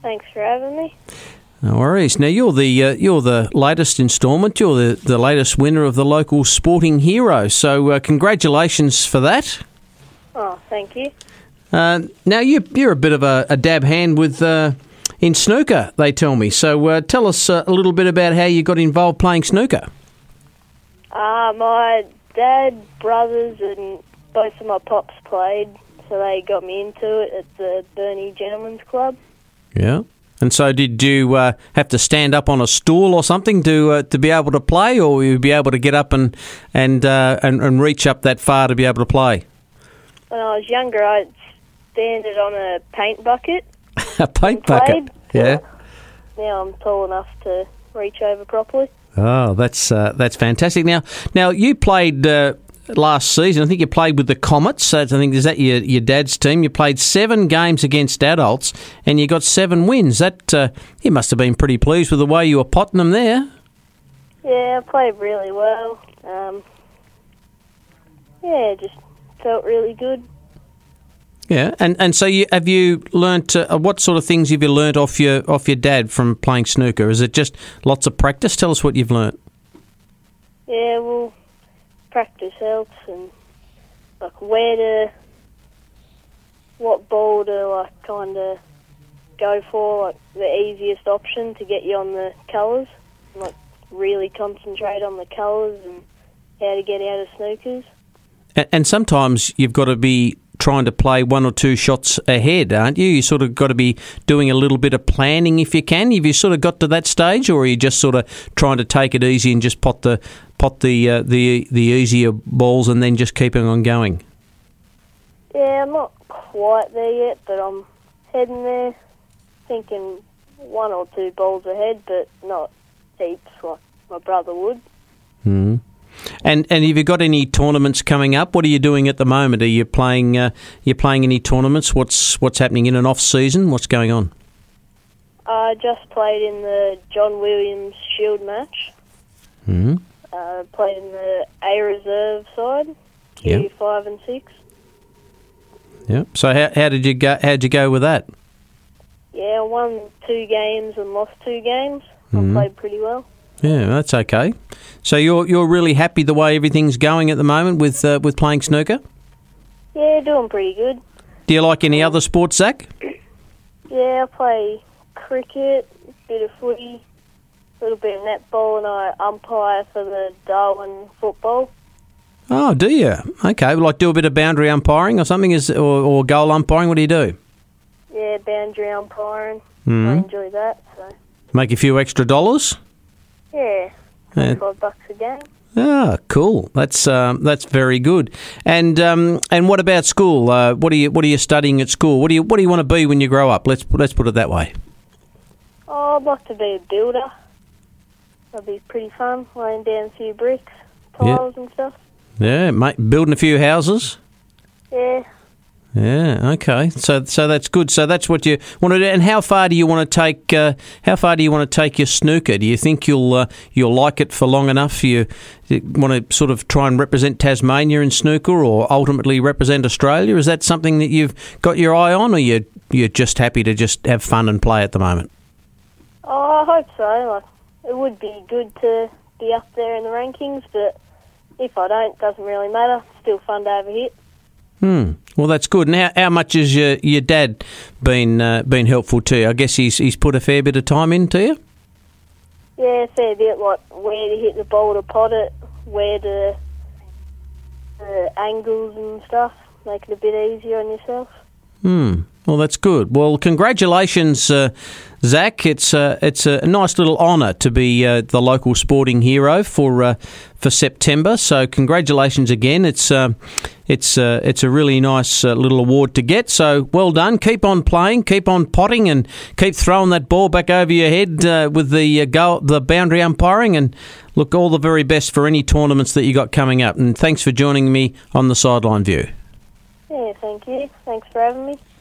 Thanks for having me. No worries. Now you're the latest instalment. You're the latest winner of the local sporting hero. So congratulations for that. Oh, thank you. Now you're a bit of a dab hand with in snooker, they tell me. So tell us a little bit about how you got involved playing snooker. My dad, brothers, and both of my pops played, so they got me into it at the Burnie Gentlemen's Club. Yeah. And so did you have to stand up on a stool or something to be able to play, or you be able to get up and reach up that far to be able to play? When I was younger, I'd stand it on a paint bucket. A paint bucket? Yeah. Now I'm tall enough to reach over properly. Oh, that's fantastic. Now you played last season. I think you played with the Comets. I think is that your dad's team. You played 7 games against adults, and you got 7 wins. That you must have been pretty pleased with the way you were potting them there. Yeah, I played really well. Just felt really good. Yeah, and so have you learnt what sort of things have you learnt off your dad from playing snooker? Is it just lots of practice? Tell us what you've learnt. Yeah, well, practice helps, and like what ball to kind of go for, like the easiest option to get you on the colours, like really concentrate on the colours and how to get out of snookers. And sometimes you've got to be trying to play 1 or 2 shots ahead, aren't you? You sort of got to be doing a little bit of planning if you can. Have you sort of got to that stage, or are you just sort of trying to take it easy and just pot the easier balls and then just keeping on going? Yeah, I'm not quite there yet, but I'm heading there, thinking 1 or 2 balls ahead, but not heaps like my brother would. Mm. And have you got any tournaments coming up? What are you doing at the moment? Are you playing? Any tournaments? What's happening in an off season? What's going on? I just played in the John Williams Shield match. Mm-hmm. Played in the A reserve side, Q5 and 6. Yeah. So how did you go? How'd you go with that? Yeah, I won 2 games and lost 2 games. Mm-hmm. I played pretty well. Yeah, that's okay. So you're really happy the way everything's going at the moment with playing snooker? Yeah, doing pretty good. Do you like any other sports, Zach? Yeah, I play cricket, a bit of footy, a little bit of netball, and I umpire for the Darwin football. Oh, do you? Okay, like do a bit of boundary umpiring or something, or goal umpiring? What do you do? Yeah, boundary umpiring. Mm-hmm. I enjoy that. So. Make a few extra dollars? Yeah, $5 a game. Ah, cool. That's very good. And what about school? What are you studying at school? What do you want to be when you grow up? Let's put it that way. Oh, I'd like to be a builder. That'd be pretty fun, laying down a few bricks, tiles and stuff. Yeah, mate, building a few houses. Yeah. Yeah. Okay. So that's good. So that's what you want to do. And how far do you want to take? How far do you want to take your snooker? Do you think you'll like it for long enough? You want to sort of try and represent Tasmania in snooker, or ultimately represent Australia? Is that something that you've got your eye on, or you're just happy to just have fun and play at the moment? Oh, I hope so. Like, it would be good to be up there in the rankings, but if I don't, it doesn't really matter. It's still fun to have a hit. Well, that's good. And how much has your dad been helpful to you? I guess he's put a fair bit of time into you? Yeah, a fair bit, like where to hit the ball to pot it, where to angles and stuff, make it a bit easier on yourself. Well, that's good. Well, congratulations, Zach. It's a nice little honour to be the local sporting hero for September. So congratulations again. It's a really nice little award to get. So well done. Keep on playing, keep on potting, and keep throwing that ball back over your head with the boundary umpiring. And look, all the very best for any tournaments that you got coming up. And thanks for joining me on the Sideline View. Yeah, thank you. Thanks for having me.